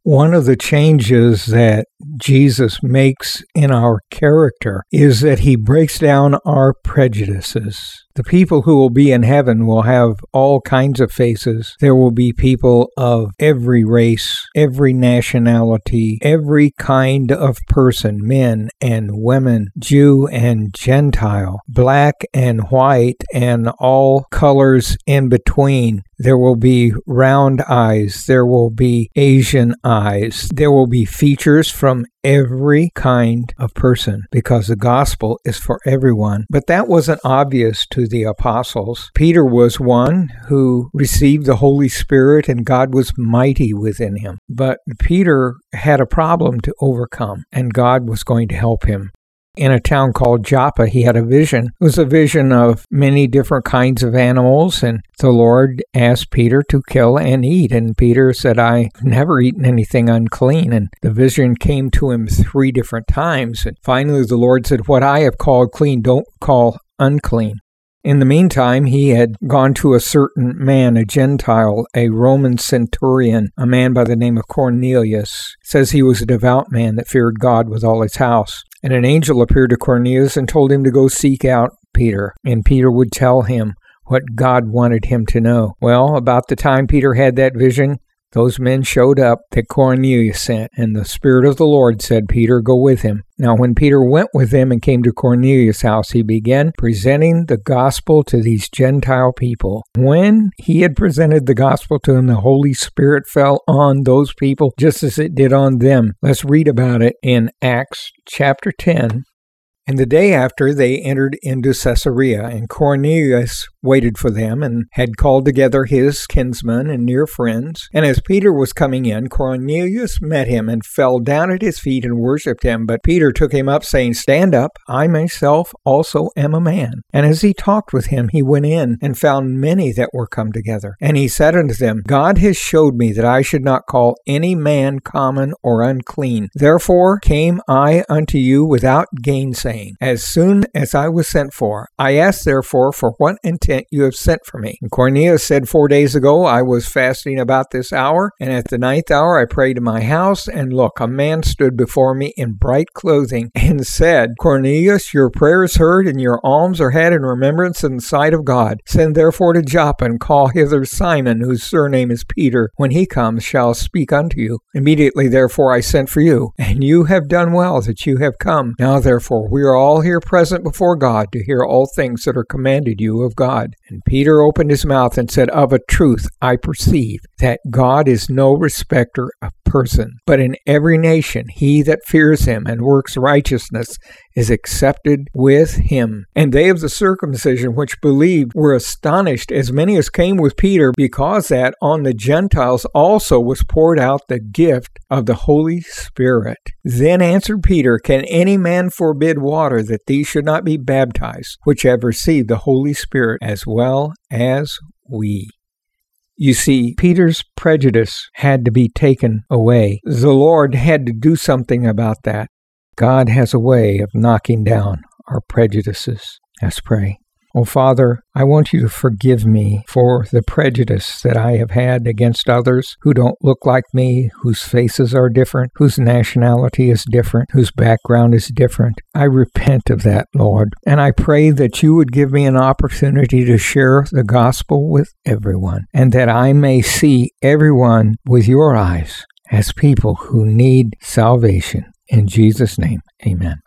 One of the changes that Jesus makes in our character is that he breaks down our prejudices. The people who will be in heaven will have all kinds of faces. There will be people of every race, every nationality, every kind of person, men and women, Jew and Gentile, black and white, and all colors in between. There will be round eyes. There will be Asian eyes. There will be features from every kind of person because the gospel is for everyone. But that wasn't obvious to the apostles. Peter was one who received the Holy Spirit and God was mighty within him. But Peter had a problem to overcome and God was going to help him. In a town called Joppa, he had a vision. It was a vision of many different kinds of animals, and the Lord asked Peter to kill and eat. And Peter said, I've never eaten anything unclean. And the vision came to him 3 different times. And finally, the Lord said, what I have called clean, don't call unclean. In the meantime, he had gone to a certain man, a Gentile, a Roman centurion, a man by the name of Cornelius. It says he was a devout man that feared God with all his house. And an angel appeared to Cornelius and told him to go seek out Peter. And Peter would tell him what God wanted him to know. Well, about the time Peter had that vision, those men showed up that Cornelius sent, and the Spirit of the Lord said, Peter, go with him. Now, when Peter went with them and came to Cornelius' house, he began presenting the gospel to these Gentile people. When he had presented the gospel to them, the Holy Spirit fell on those people just as it did on them. Let's read about it in Acts chapter 10. And the day after, they entered into Caesarea, and Cornelius waited for them and had called together his kinsmen and near friends. And as Peter was coming in, Cornelius met him and fell down at his feet and worshipped him. But Peter took him up, saying, Stand up, I myself also am a man. And as he talked with him, he went in and found many that were come together. And he said unto them, God has showed me that I should not call any man common or unclean. Therefore came I unto you without gainsaying. As soon as I was sent for, I asked therefore for what intent you have sent for me. And Cornelius said, 4 days ago I was fasting about this hour, and at the 9th hour I prayed in my house, and look, a man stood before me in bright clothing, and said, Cornelius, your prayer is heard, and your alms are had in remembrance in the sight of God. Send therefore to Joppa, and call hither Simon, whose surname is Peter. When he comes, shall speak unto you. Immediately therefore I sent for you, and you have done well that you have come. Now therefore we are all here present before God to hear all things that are commanded you of God. And Peter opened his mouth and said, Of a truth I perceive that God is no respecter of person, but in every nation he that fears him and works righteousness is accepted with him. And they of the circumcision which believed were astonished, as many as came with Peter, because that on the Gentiles also was poured out the gift of the Holy Spirit. Then answered Peter, Can any man forbid water that these should not be baptized, which have received the Holy Spirit as well as we? You see, Peter's prejudice had to be taken away. The Lord had to do something about that. God has a way of knocking down our prejudices. Let's pray. Oh, Father, I want you to forgive me for the prejudice that I have had against others who don't look like me, whose faces are different, whose nationality is different, whose background is different. I repent of that, Lord, and I pray that you would give me an opportunity to share the gospel with everyone, and that I may see everyone with your eyes as people who need salvation. In Jesus' name, amen.